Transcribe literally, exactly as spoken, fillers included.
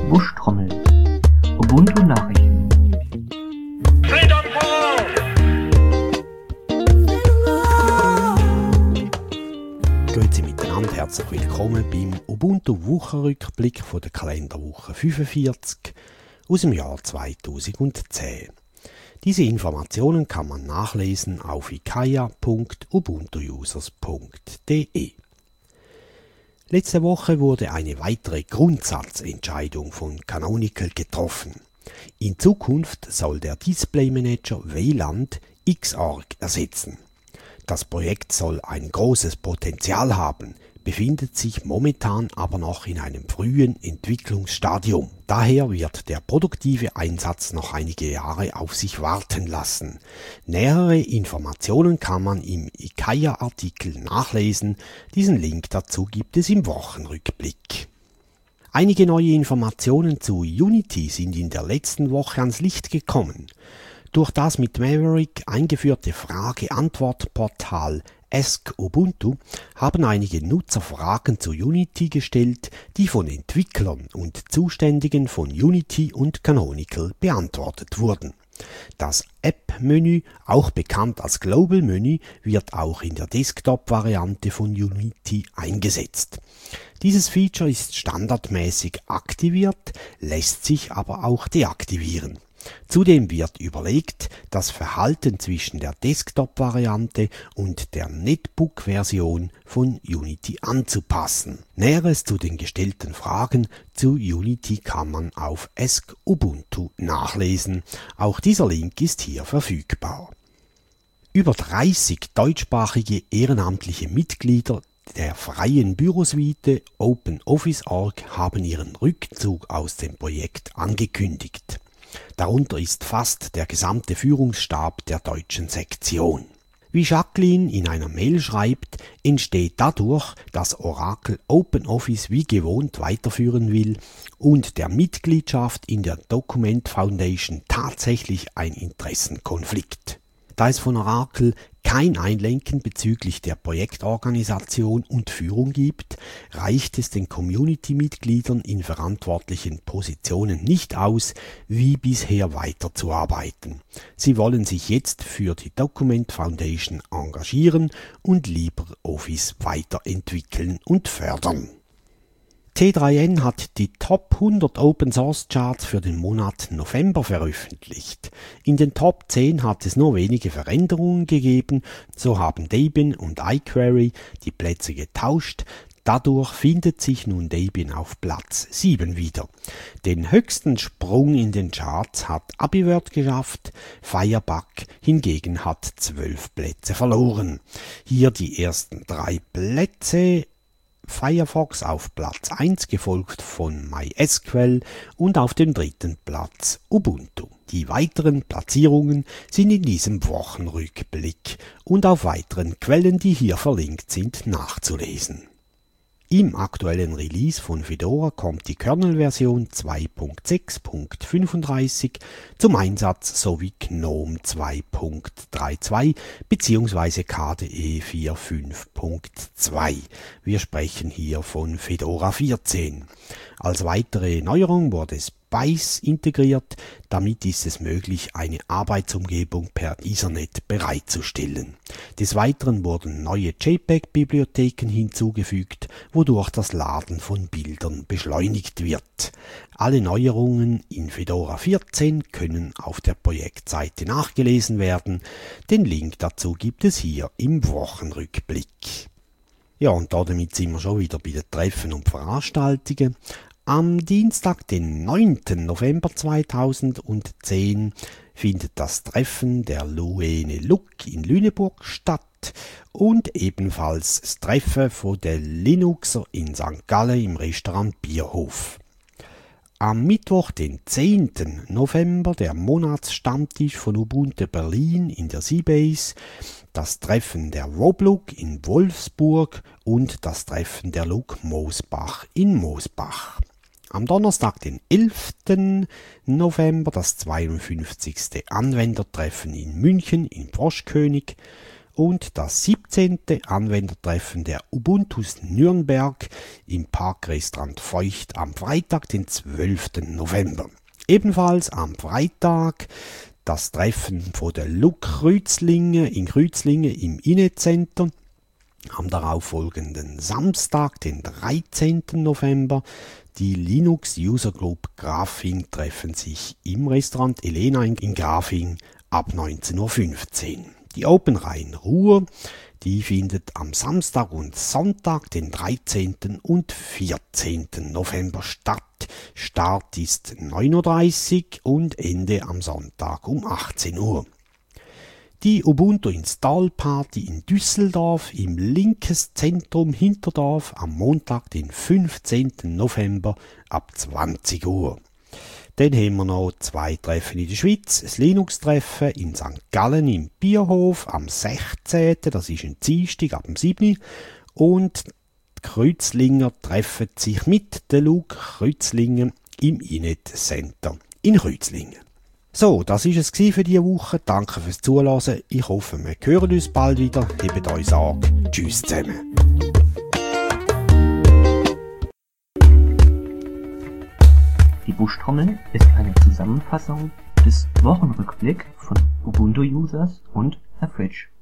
Buschtrommel. Ubuntu Nachrichten. Freedom for all! Grüezi miteinander, herzlich willkommen beim Ubuntu-Wochenrückblick von der Kalenderwoche fünfundvierzig aus dem Jahr zweitausendzehn. Diese Informationen kann man nachlesen auf ikaya punkt ubuntu users punkt de. Letzte Woche wurde eine weitere Grundsatzentscheidung von Canonical getroffen. In Zukunft soll der Display Manager Wayland Xorg ersetzen. Das Projekt soll ein großes Potenzial haben, befindet sich momentan aber noch in einem frühen Entwicklungsstadium. Daher wird der produktive Einsatz noch einige Jahre auf sich warten lassen. Nähere Informationen kann man im Ikaya-Artikel nachlesen. Diesen Link dazu gibt es im Wochenrückblick. Einige neue Informationen zu Unity sind in der letzten Woche ans Licht gekommen. Durch das mit Maverick eingeführte Frage-Antwort-Portal Ask Ubuntu haben einige Nutzer Fragen zu Unity gestellt, die von Entwicklern und Zuständigen von Unity und Canonical beantwortet wurden. Das App-Menü, auch bekannt als Global-Menü, wird auch in der Desktop-Variante von Unity eingesetzt. Dieses Feature ist standardmäßig aktiviert, lässt sich aber auch deaktivieren. Zudem wird überlegt, das Verhalten zwischen der Desktop-Variante und der Netbook-Version von Unity anzupassen. Näheres zu den gestellten Fragen zu Unity kann man auf Ask Ubuntu nachlesen. Auch dieser Link ist hier verfügbar. Über dreißig deutschsprachige ehrenamtliche Mitglieder der freien Bürosuite OpenOffice Punkt org haben ihren Rückzug aus dem Projekt angekündigt. Darunter ist fast der gesamte Führungsstab der deutschen Sektion. Wie Jacqueline in einer Mail schreibt, entsteht dadurch, dass Oracle OpenOffice wie gewohnt weiterführen will und der Mitgliedschaft in der Document Foundation tatsächlich ein Interessenkonflikt. Da es von Oracle kein Einlenken bezüglich der Projektorganisation und Führung gibt, reicht es den Community-Mitgliedern in verantwortlichen Positionen nicht aus, wie bisher weiterzuarbeiten. Sie wollen sich jetzt für die Document Foundation engagieren und LibreOffice weiterentwickeln und fördern. T drei N hat die Top hundert Open Source Charts für den Monat November veröffentlicht. In den Top zehn hat es nur wenige Veränderungen gegeben, so haben Debian und iQuery die Plätze getauscht. Dadurch findet sich nun Debian auf Platz sieben wieder. Den höchsten Sprung in den Charts hat AbiWord geschafft, Firebug hingegen hat zwölf Plätze verloren. Hier die ersten drei Plätze: Firefox auf Platz eins, gefolgt von MySQL und auf dem dritten Platz Ubuntu. Die weiteren Platzierungen sind in diesem Wochenrückblick und auf weiteren Quellen, die hier verlinkt sind, nachzulesen. Im aktuellen Release von Fedora kommt die Kernel-Version zwei Punkt sechs Punkt fünfunddreißig zum Einsatz sowie GNOME zwei Punkt zweiunddreißig bzw. K D E vier Punkt fünf Punkt zwei. Wir sprechen hier von Fedora vierzehn. Als weitere Neuerung wurde Spice integriert, damit ist es möglich, eine Arbeitsumgebung per Ethernet bereitzustellen. Des Weiteren wurden neue JPEG-Bibliotheken hinzugefügt, wodurch das Laden von Bildern beschleunigt wird. Alle Neuerungen in Fedora vierzehn können auf der Projektseite nachgelesen werden. Den Link dazu gibt es hier im Wochenrückblick. Ja, und damit sind wir schon wieder bei den Treffen und Veranstaltungen. Am Dienstag, den neunten November zweitausendzehn, findet das Treffen der Luene Luc in Lüneburg statt und ebenfalls das Treffen von der Linuxer in Sankt Gallen im Restaurant Bierhof. Am Mittwoch, den zehnten November, der Monatsstammtisch von Ubuntu Berlin in der Seabase, das Treffen der Wobluk in Wolfsburg und das Treffen der Luc Mosbach in Mosbach. Am Donnerstag, den elften November, das zweiundfünfzigste Anwendertreffen in München in Froschkönig und das siebzehnte Anwendertreffen der Ubuntus Nürnberg im Parkrestaurant Feucht am Freitag, den zwölften November. Ebenfalls am Freitag das Treffen von der L U K Kreuzlingen in Kreuzlingen im Innet-Center. Am darauffolgenden Samstag, den dreizehnten November, die Linux User Group Grafing treffen sich im Restaurant Elena in Grafing ab neunzehn Uhr fünfzehn. Die Open Rhein Ruhr, die findet am Samstag und Sonntag, den dreizehnten und vierzehnten November statt. Start ist neun Uhr dreißig und Ende am Sonntag um achtzehn Uhr. Die Ubuntu Install Party in Düsseldorf im Linkes Zentrum Hinterdorf am Montag, den fünfzehnten November ab zwanzig Uhr. Dann haben wir noch zwei Treffen in der Schweiz. Das Linux-Treffen in Sankt Gallen im Bierhof am sechzehnten Das ist ein Dienstag ab dem siebten Und die Kreuzlinger treffen sich mit der L U K Kreuzlingen im Innet Center in Kreuzlingen. So, das war es für diese Woche. Danke fürs Zuhören. Ich hoffe, wir hören uns bald wieder. Hebt euch Sorge. Tschüss zusammen. Die Buschtrommel ist eine Zusammenfassung des Wochenrückblick von Ubuntu-Users und Herr Fritsch.